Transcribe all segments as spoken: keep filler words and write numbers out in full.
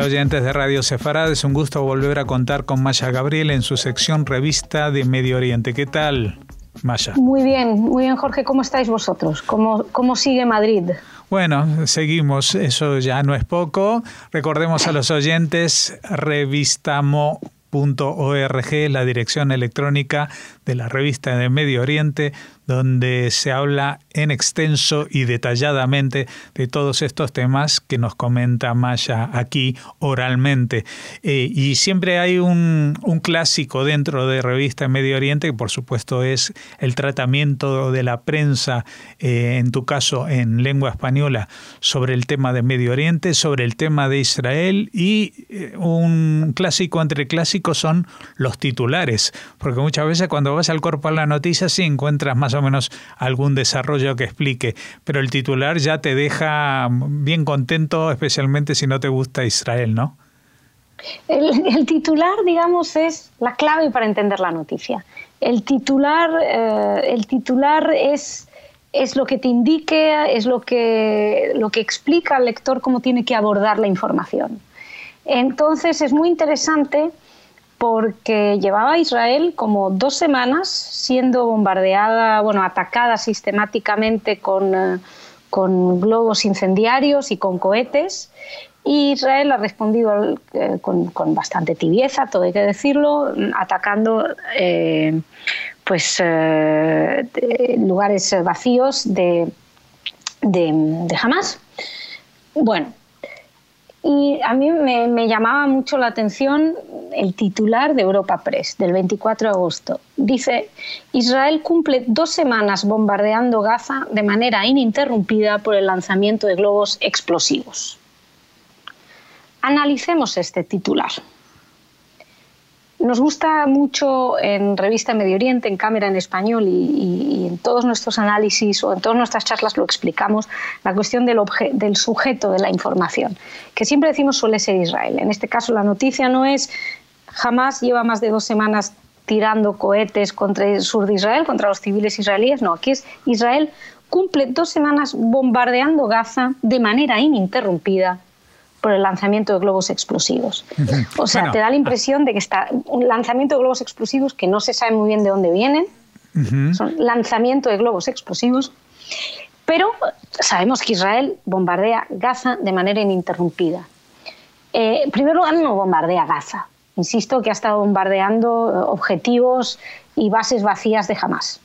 oyentes de Radio Sefarad? Es un gusto volver a contar con Maya Gabriel en su sección Revista de Medio Oriente. ¿Qué tal, Maya? Muy bien, muy bien, Jorge. ¿Cómo estáis vosotros? ¿Cómo, cómo sigue Madrid? Bueno, seguimos, eso ya no es poco. Recordemos a los oyentes, revistamo punto org, la dirección electrónica de la Revista de Medio Oriente, donde se habla en extenso y detalladamente de todos estos temas que nos comenta Maya aquí oralmente. Eh, y siempre hay un, un clásico dentro de Revista de Medio Oriente, que por supuesto es el tratamiento de la prensa, eh, en tu caso en lengua española, sobre el tema de Medio Oriente, sobre el tema de Israel, y eh, un clásico entre clásicos son los titulares, porque muchas veces cuando vas al cuerpo de la noticia sí encuentras más o menos algún desarrollo que explique, pero el titular ya te deja bien contento, especialmente si no te gusta Israel, ¿no? El, el titular, digamos, es la clave para entender la noticia. El titular, eh, el titular es, es lo que te indique, es lo que, lo que explica al lector cómo tiene que abordar la información. Entonces es muy interesante porque llevaba Israel como dos semanas siendo bombardeada, bueno, atacada sistemáticamente con, eh, con globos incendiarios y con cohetes. Y Israel ha respondido eh, con, con bastante tibieza, todo hay que decirlo, atacando eh, pues, eh, lugares vacíos de, de, de Hamás. Bueno, y a mí me, me llamaba mucho la atención el titular de Europa Press del veinticuatro de agosto. Dice: Israel cumple dos semanas bombardeando Gaza de manera ininterrumpida por el lanzamiento de globos explosivos. Analicemos este titular. Nos gusta mucho en Revista Medio Oriente, en Cámara en Español y, y, y en todos nuestros análisis o en todas nuestras charlas lo explicamos, la cuestión del, obje, del sujeto de la información, que siempre decimos suele ser Israel. En este caso la noticia no es Hamás lleva más de dos semanas tirando cohetes contra el sur de Israel, contra los civiles israelíes, no, aquí es Israel cumple dos semanas bombardeando Gaza de manera ininterrumpida por el lanzamiento de globos explosivos. O sea, bueno, te da la impresión de que está un lanzamiento de globos explosivos que no se sabe muy bien de dónde vienen. Uh-huh. Son lanzamiento de globos explosivos, pero sabemos que Israel bombardea Gaza de manera ininterrumpida. Eh, en primer lugar, no bombardea Gaza. Insisto que ha estado bombardeando objetivos y bases vacías de Hamás.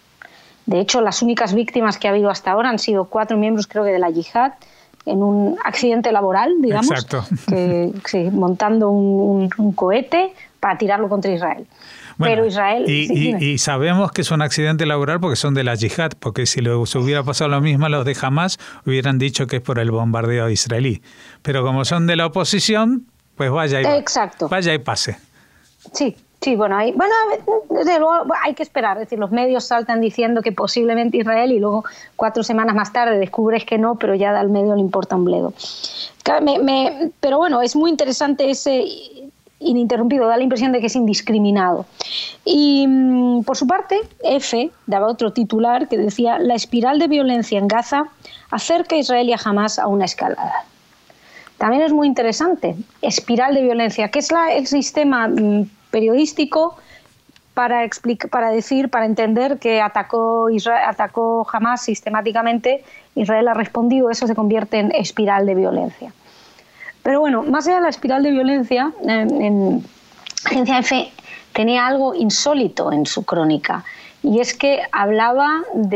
De hecho, las únicas víctimas que ha habido hasta ahora han sido cuatro miembros, creo que de la yihad, en un accidente laboral, digamos, que, sí, montando un, un, un cohete para tirarlo contra Israel. Bueno, pero Israel... Y, sí, y, y sabemos que es un accidente laboral porque son de la yihad, porque si les hubiera pasado lo mismo a los de Hamás, hubieran dicho que es por el bombardeo israelí. Pero como son de la oposición, pues vaya y, Exacto. vaya y pase. Sí. Sí, bueno, hay, bueno, desde luego hay que esperar. Es decir, los medios saltan diciendo que posiblemente Israel y luego cuatro semanas más tarde descubres que no, pero ya al medio le importa un bledo. Me, me, pero bueno, es muy interesante ese ininterrumpido, da la impresión de que es indiscriminado. Y por su parte, F daba otro titular que decía: la espiral de violencia en Gaza acerca a Israel y a Hamás a una escalada. También es muy interesante, espiral de violencia, que es la, el sistema periodístico para explicar, para decir, para entender que atacó Israel, atacó Hamás sistemáticamente, Israel ha respondido, eso se convierte en espiral de violencia. Pero bueno, más allá de la espiral de violencia, en, en Agencia F tenía algo insólito en su crónica, y es que hablaba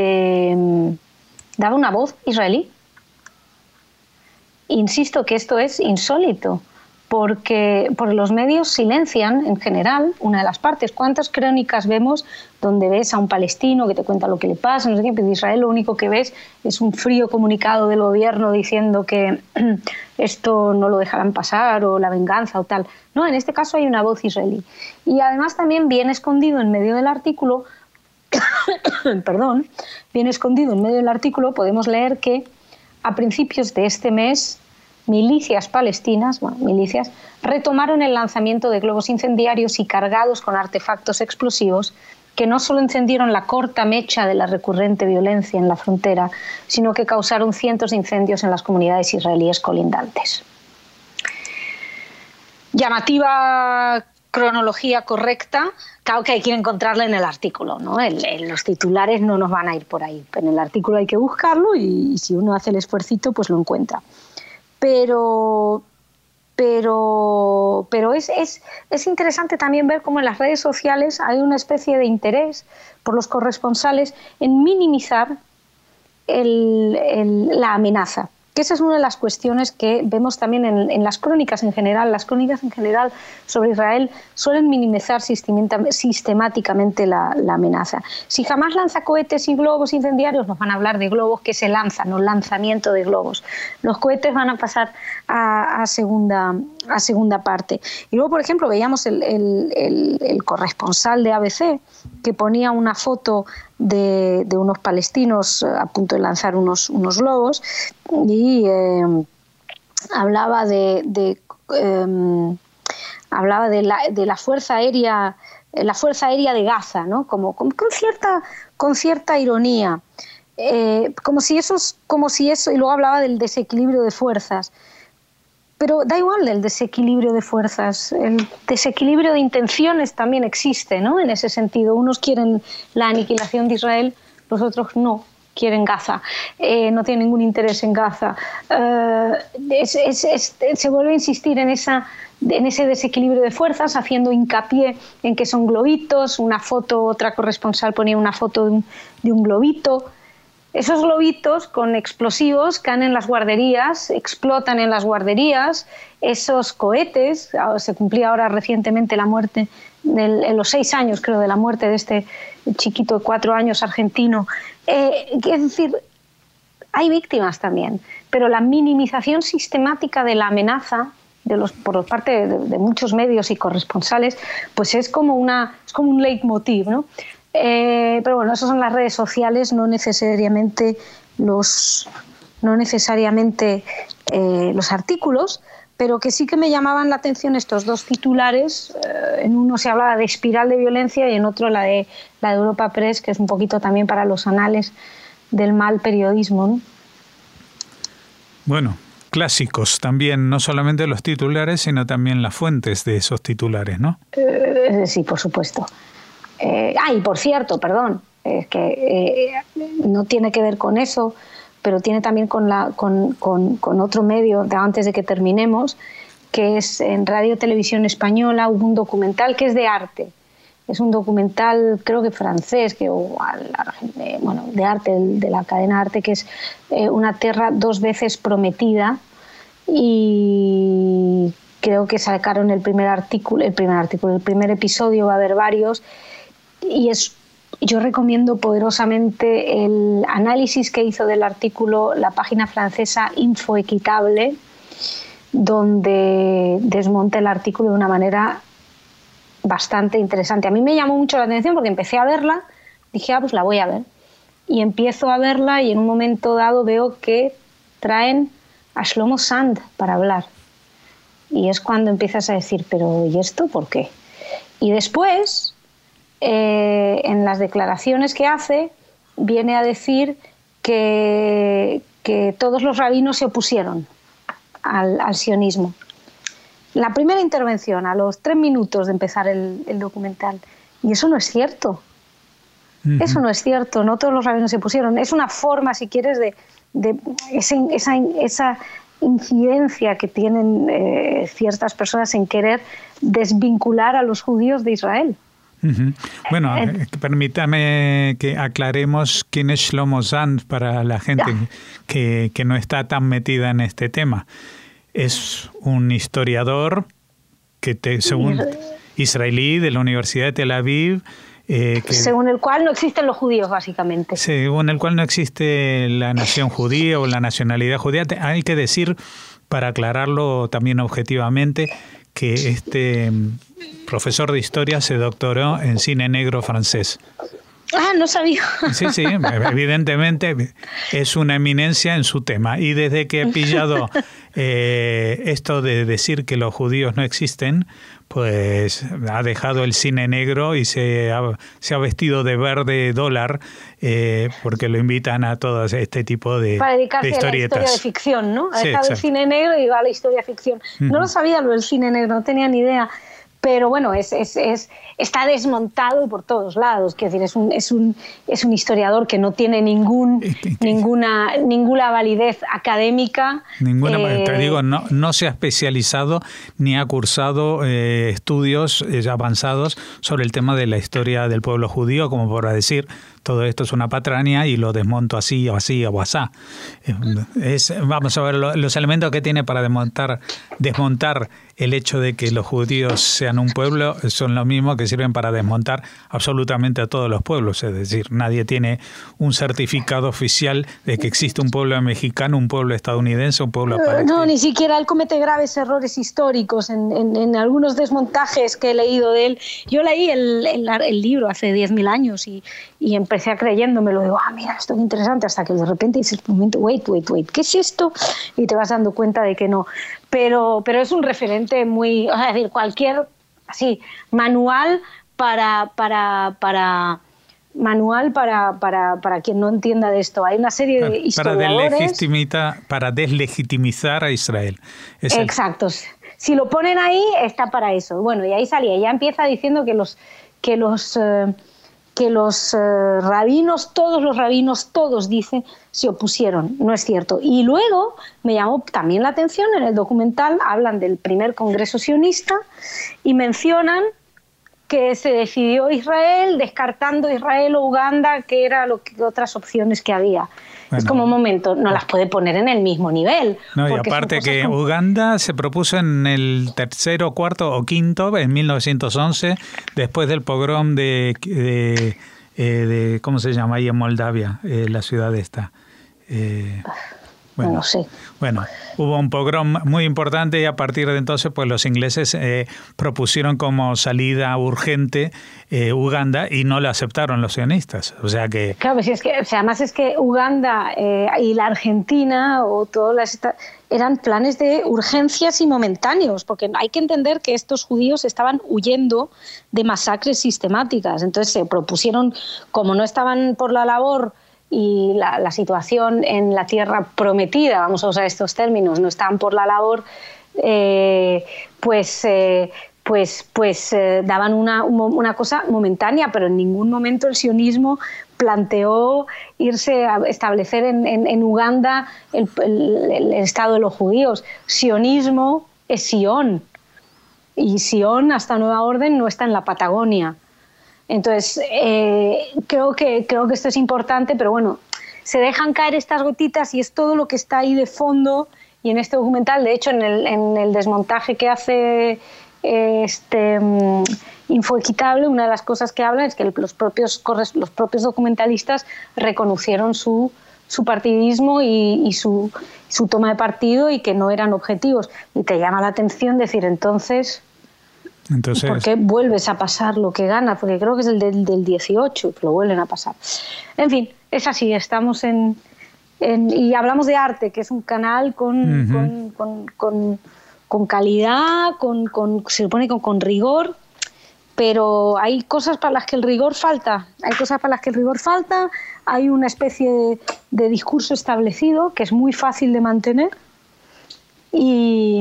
de, daba una voz israelí. Insisto que esto es insólito, porque, porque los medios silencian en general una de las partes. ¿Cuántas crónicas vemos donde ves a un palestino que te cuenta lo que le pasa? No sé qué, pero de Israel lo único que ves es un frío comunicado del gobierno diciendo que esto no lo dejarán pasar o la venganza o tal. No, en este caso hay una voz israelí. Y además también bien escondido en medio del artículo, perdón, bien escondido en medio del artículo podemos leer que a principios de este mes milicias palestinas, bueno, milicias, retomaron el lanzamiento de globos incendiarios y cargados con artefactos explosivos que no solo encendieron la corta mecha de la recurrente violencia en la frontera, sino que causaron cientos de incendios en las comunidades israelíes colindantes. llamativa cronología correcta, claro que hay que encontrarla en el artículo, ¿no? El, el, los titulares no nos van a ir por ahí, pero en el artículo hay que buscarlo y, y si uno hace el esfuercito, pues lo encuentra. Pero... Pero, pero es, es, es interesante también ver cómo en las redes sociales hay una especie de interés por los corresponsales en minimizar el, el, la amenaza. Que esa es una de las cuestiones que vemos también en, en las crónicas en general. Las crónicas en general sobre Israel suelen minimizar sistemáticamente la, la amenaza. Si Hamás lanza cohetes y globos incendiarios, nos van a hablar de globos que se lanzan, no lanzamiento de globos. Los cohetes van a pasar a, a, segunda, a segunda parte. Y luego, por ejemplo, veíamos el, el, el, el corresponsal de A B C que ponía una foto de, de unos palestinos a punto de lanzar unos, unos globos y eh, hablaba de, de eh, hablaba de la, de la fuerza aérea la fuerza aérea de Gaza, ¿no? Como, como con cierta con cierta ironía, eh, como si eso como si eso y luego hablaba del desequilibrio de fuerzas. Pero da igual el desequilibrio de fuerzas, el desequilibrio de intenciones también existe, ¿no? En ese sentido, unos quieren la aniquilación de Israel, los otros no quieren Gaza, eh, no tienen ningún interés en Gaza. Eh, es, es, es, se vuelve a insistir en, esa, en ese desequilibrio de fuerzas, haciendo hincapié en que son globitos, una foto, otra corresponsal ponía una foto de un, de un globito. Esos globitos con explosivos caen en las guarderías, explotan en las guarderías. Esos cohetes, se cumplía ahora recientemente la muerte, del, en los seis años creo, de la muerte de este chiquito de cuatro años argentino. Eh, es decir, hay víctimas también, pero la minimización sistemática de la amenaza de los, por parte de, de muchos medios y corresponsales, pues es como, una, es como un leitmotiv, ¿no? Eh, pero bueno, esas son las redes sociales, no necesariamente los, no necesariamente eh, los artículos, pero que sí que me llamaban la atención estos dos titulares. Eh, en uno se hablaba de espiral de violencia y en otro la de, la de Europa Press, que es un poquito también para los anales del mal periodismo, ¿no? Bueno, clásicos también, no solamente los titulares, sino también las fuentes de esos titulares, ¿no? Eh, sí, por supuesto. Eh, ah, y por cierto, perdón, es que eh, no tiene que ver con eso, pero tiene también con, la, con, con, con otro medio, de antes de que terminemos, que es en Radio Televisión Española, hubo un documental que es de arte. Es un documental, creo que francés, que, o, eh, bueno, de arte, de la cadena Arte, que es eh, Una tierra dos veces prometida, y creo que sacaron el primer artículo, el primer artículo, el primer episodio, va a haber varios. Y es, yo recomiendo poderosamente el análisis que hizo del artículo la página francesa Info Equitable, donde desmonta el artículo de una manera bastante interesante. A mí me llamó mucho la atención porque empecé a verla, dije, ah, pues la voy a ver. Y empiezo a verla y en un momento dado veo que traen a Shlomo Sand para hablar. Y es cuando empiezas a decir, pero ¿y esto por qué? Y después... Eh, en las declaraciones que hace viene a decir que, que todos los rabinos se opusieron al, al sionismo. La primera intervención, a los tres minutos de empezar el, el documental, y eso no es cierto. Uh-huh. Eso no es cierto, no todos los rabinos se opusieron. Es una forma, si quieres, de, de esa, esa, esa incidencia que tienen eh, ciertas personas en querer desvincular a los judíos de Israel. Uh-huh. Bueno, eh, permítame que aclaremos quién es Shlomo Sand para la gente que, que no está tan metida en este tema. Es un historiador que te, según israelí de la Universidad de Tel Aviv. Eh, que, según el cual no existen los judíos, básicamente. Según el cual no existe la nación judía o la nacionalidad judía. Hay que decir, para aclararlo también objetivamente, que este profesor de historia se doctoró en cine negro francés. Ah, no sabía. Sí, sí, evidentemente es una eminencia en su tema. Y desde que he pillado eh, esto de decir que los judíos no existen, pues ha dejado el cine negro y se ha, se ha vestido de verde dólar eh, porque lo invitan a todo este tipo de, Para dedicarse de historietas. a la historia de ficción, ¿no? Ha Sí, dejado exacto. el cine negro y va a la historia de ficción. Uh-huh. No lo sabía lo del cine negro, no tenía ni idea. Pero bueno, es, es, es, está desmontado por todos lados. Quiero decir, es un, es un, es un historiador que no tiene ningún, ninguna, ninguna validez académica. Ninguna, eh, te digo, no, no se ha especializado ni ha cursado eh, estudios eh, avanzados sobre el tema de la historia del pueblo judío, como por decir, todo esto es una patraña y lo desmonto así o así o asá. Es, vamos a ver lo, los elementos que tiene para desmontar, desmontar el hecho de que los judíos sean un pueblo son los mismos que sirven para desmontar absolutamente a todos los pueblos. Es decir, nadie tiene un certificado oficial de que existe un pueblo mexicano, un pueblo estadounidense, un pueblo palestino. No, ni siquiera él comete graves errores históricos en, en, en algunos desmontajes que he leído de él. Yo leí el, el, el libro hace diez mil años y, y empecé a creyéndomelo. Digo, ah, mira, esto es interesante, hasta que de repente dices, un momento, wait, wait, wait, ¿qué es esto? Y te vas dando cuenta de que no. Pero, pero es un referente muy, o sea, es decir, cualquier así manual para, para, para manual para, para, para quien no entienda de esto. Hay una serie de historiadores... Para deslegitimizar, para deslegitimizar a Israel. Es Exacto. El... Si lo ponen ahí, está para eso. Bueno, y ahí salía. Ya empieza diciendo que los... Que los eh, que los eh, rabinos, todos los rabinos, todos dicen, se opusieron. No es cierto. Y luego me llamó también la atención, en el documental hablan del primer congreso sionista y mencionan que se decidió Israel, descartando Israel o Uganda, que eran otras opciones que había. Bueno, es como un momento, no las puede poner en el mismo nivel. No, y aparte que como... Uganda se propuso en el tercero, cuarto o quinto, en mil novecientos once, después del pogrom de, de, de, de ¿cómo se llama ahí en Moldavia? Eh, la ciudad esta. Eh, bueno, no sé. Bueno, hubo un pogrom muy importante y a partir de entonces pues los ingleses eh, propusieron como salida urgente eh, Uganda y no lo aceptaron los sionistas. O sea que... Claro, pues es que, o sea, además es que Uganda eh, y la Argentina o todas las... eran planes de urgencias y momentáneos, porque hay que entender que estos judíos estaban huyendo de masacres sistemáticas. Entonces se propusieron, como no estaban por la labor... y la, la situación en la tierra prometida, vamos a usar estos términos, no estaban por la labor, eh, pues, eh, pues, pues eh, daban una, una cosa momentánea, pero en ningún momento el sionismo planteó irse a establecer en, en, en Uganda el, el, el estado de los judíos. Sionismo es Sion, y Sion, hasta nueva orden, no está en la Patagonia. Entonces, eh, creo que, creo que esto es importante, pero bueno, se dejan caer estas gotitas y es todo lo que está ahí de fondo. Y en este documental, de hecho, en el, en el desmontaje que hace eh, este um, Infoequitable, una de las cosas que hablan es que los propios, los propios documentalistas reconocieron su, su partidismo y, y su, su toma de partido y que no eran objetivos. Y te llama la atención decir, entonces... Entonces, ¿por qué vuelves a pasar lo que gana? Porque creo que es el del, del dieciocho, que lo vuelven a pasar. En fin, es así, estamos en, en... Y hablamos de arte, que es un canal con, uh-huh. con, con, con, con calidad, con, con, se supone con, con rigor, pero hay cosas para las que el rigor falta. Hay cosas para las que el rigor falta, hay una especie de, de discurso establecido que es muy fácil de mantener y...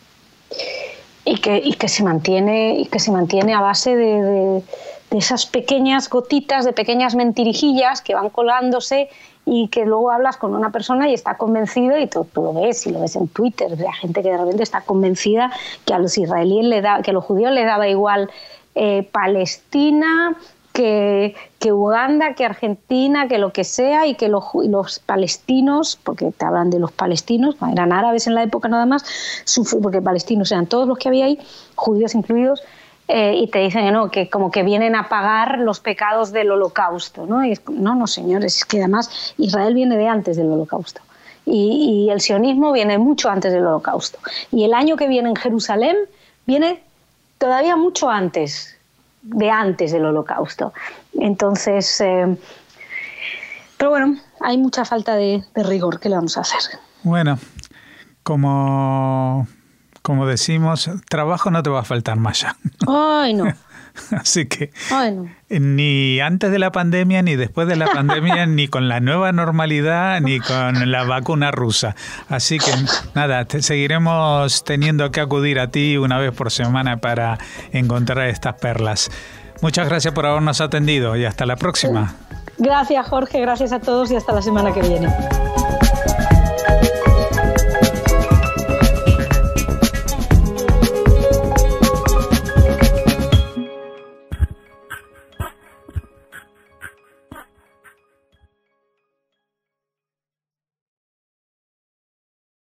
Y que, y que se mantiene y que se mantiene a base de, de, de esas pequeñas gotitas, de pequeñas mentirijillas que van colándose y que luego hablas con una persona y está convencido y tú, tú lo ves y lo ves en Twitter, la gente que de repente está convencida que a los israelíes le da, que a los judíos les daba igual eh, Palestina que, que Uganda, que Argentina, que lo que sea, y que los, los palestinos, porque te hablan de los palestinos, eran árabes en la época nada más, porque palestinos eran todos los que había ahí, judíos incluidos, eh, y te dicen que no, que como que vienen a pagar los pecados del holocausto, ¿no? Y es, no, no, señores, es que además Israel viene de antes del holocausto. Y, y el sionismo viene mucho antes del holocausto. Y el año que viene en Jerusalén viene todavía mucho antes. de antes del Holocausto. Entonces, eh, pero bueno, hay mucha falta de, de rigor. ¿Qué le vamos a hacer? Bueno, como, como decimos, trabajo no te va a faltar más ya. Ay, no. Así que Ay, no. ni antes de la pandemia, ni después de la pandemia, ni con la nueva normalidad, ni con la vacuna rusa. Así que nada, te seguiremos teniendo que acudir a ti una vez por semana para encontrar estas perlas. Muchas gracias por habernos atendido y hasta la próxima. Gracias, Jorge, gracias a todos y hasta la semana que viene.